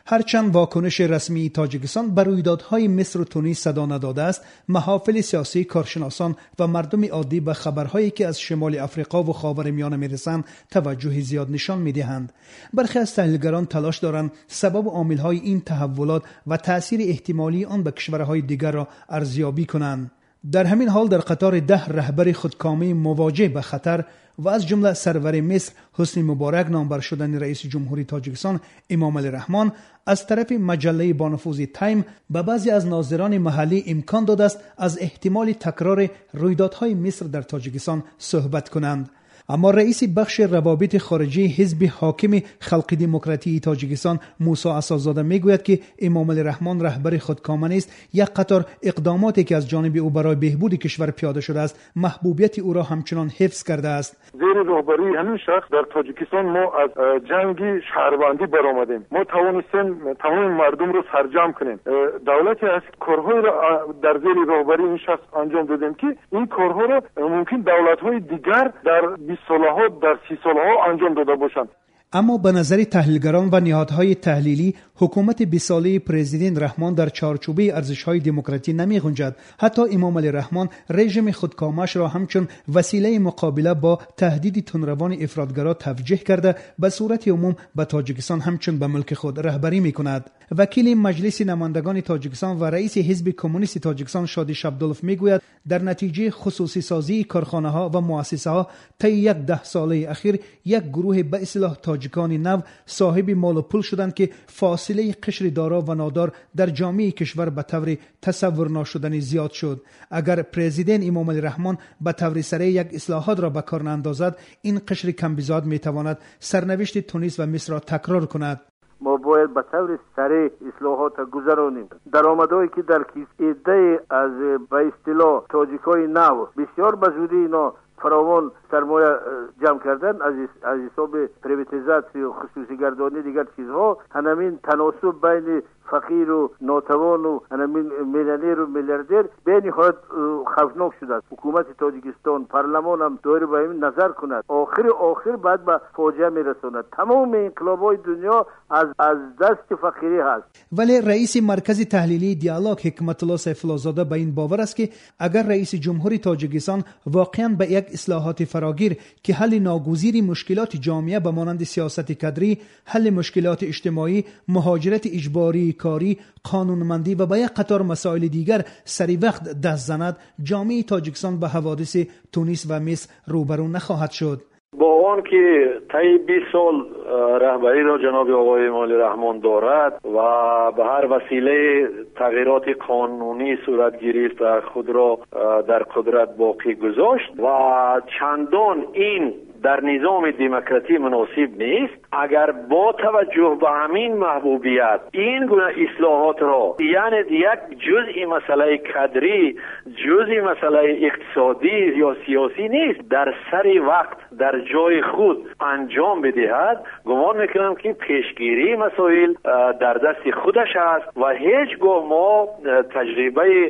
هرچند واکنش رسمی تاجیکستان بر رویدادهای مصر و تونس صدا نداده است، محافل سیاسی، کارشناسان و مردم عادی به خبرهایی که از شمال افریقا و خاورمیانه میرسند توجه زیاد نشان میدهند. برخی از تحلیلگران تلاش دارند سبب و عاملهای این تحولات و تأثیر احتمالی آن به کشورهای دیگر را ارزیابی کنند. در همین حال در قطار 10 رهبر خودکامه مواجه به خطر و از جمله سرور مصر حسنی مبارک نامبر شدن رئیس جمهوری تاجیکستان امام علی رحمان از طرف مجله بانفوذ تایم به بعضی از ناظران محلی امکان داده است از احتمال تکرار رویدادهای مصر در تاجیکستان صحبت کنند. اما رئیس بخش روابط خارجی حزب حاکم خلق دموکراتی تاجیکستان موسی اسدزاده میگوید که امام علی رحمان رهبر خودکامه نیست. یک قطار اقداماتی که از جانب او برای بهبود کشور پیاده شده است محبوبیت او را همچنان حفظ کرده است. زیر رهبری همین شخص در تاجیکستان ما از جنگ شهروندی برآمدیم. ما توانستیم تمام مردم رو سرجم کنیم. دولتی از کارهای را در زیر رهبری این شخص انجام دادیم که این کارها را ممکن دولت‌های دیگر در 20 سالها در 30 سالها انجام داده باشند. اما به نظر تحلیلگران و نهادهای تحلیلی حکومت 20 ساله پرزیدنت رحمان در چارچوبه ارزش‌های دموکراسی نمی‌گنجد. حتی امام علی رحمان رژیم خودکامه‌اش را همچون وسیله مقابله با تهدید تندروان افراطگرا توجیه کرده به صورت عموم به تاجیکستان همچون به ملک خود رهبری می‌کند. وکیل مجلس نمایندگان تاجیکستان و رئیس حزب کمونیست تاجیکستان شادی شبدولف میگوید در نتیجه خصوصی سازی کارخانه‌ها و مؤسسه‌ها طی 10 ساله اخیر یک گروه به اصطلاح تاجیکان نو صاحب مال و پول شدند که فاصله قشر دارا و نادار در جامعه کشور به طور تصور ناشدنی زیاد شد. اگر پرزیدنت امام علی رحمان به طور سریع یک اصلاحات را به کار ناندازد، این قشر کمبزاد میتواند سرنوشت تونس و مصر را تکرار کند. ما باید به طور سریع اصلاحات گذرانیم. درآمدهایی که در کیسه عده از به اصطلاح تاجیکای نو بسیار به زودی اینا فراوان سرمایه جمع کردن از حساب پریواتیزاسیون و خصوصی گردانی دیگر چیزها، همین تناسب بین فقیر و ناتوان و همین میلیونر و میلیاردر به نهایت خوفناک شده است. حکومت تاجیکستان، پارلمان هم دایر به این نظر کند. آخر بعد به فاجعه میرساند. تمام انقلاب‌های دنیا از دست فقیری هست. ولی رئیس مرکز تحلیلی دیالوگ حکمت الله سیف الله زاده به این باور است که اگر رئیس جمهوری تاجیکستان واقعا به یک اصلاحات فراگیر که حل ناگزیر مشکلات جامعه به مانند سیاست کدری، حل مشکلات اجتماعی، مهاجرت اجباری، کاری، قانونمندی و به یک قطار مسائل دیگر سری وقت دست زند، جامعه تاجیکستان به حوادث تونس و مصر روبرو نخواهد شد. با آن که طی 20 سال رهبری را جناب آقای امام علی رحمان دارد و به هر وسیله تغییرات قانونی صورت گرفت و خود را در قدرت باقی گذاشت و چندان این در نظام دموکراتی مناسب نیست. اگر با توجه به همین محبوبیت این گونه اصلاحات را، یعنی یک جزئی مسئله کدری، جزئی مسئله اقتصادی یا سیاسی نیست، در سری وقت در جای خود انجام بدهد، گمان میکنم که پیشگیری مسائل در دست خودش است و هیچگاه ما تجربه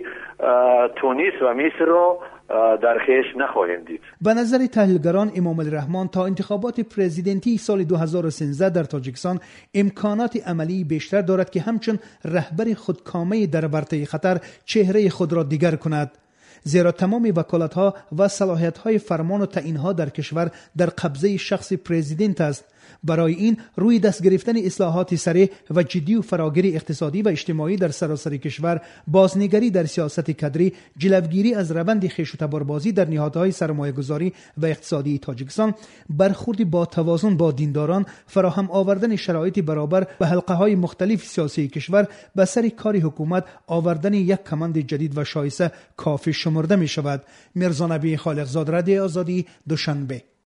تونس و مصر را در خیش نخواهیم دید. به نظر تحلیلگران امام علی رحمان تا انتخابات پرزیدنتی سال 2013 در تاجیکستان امکانات عملی بیشتر دارد که همچون رهبر خودکامه در ورطه خطر چهره خود را دیگر کند. زیرا تمام وکالت‌ها و صلاحیت‌های فرمان و تعیین‌ها در کشور در قبضه شخص پرزیدنت است. برای این روی دست گرفتن اصلاحات سریع و جدی و فراگیر اقتصادی و اجتماعی در سراسر کشور، بازنگری در سیاست کدری، جلوگیری از روند خویش و تباربازی در نهادهای سرمایه‌گذاری و اقتصادی تاجیکستان، برخورد با توازن با دینداران، فراهم آوردن شرایط برابر به حلقه‌های مختلف سیاسی کشور، به سر کار حکومت آوردن یک کماند جدید و شایسته کافی شمرده می شود. میرزا نبی خالقزاد، رادیو آزادی، دوشنبه.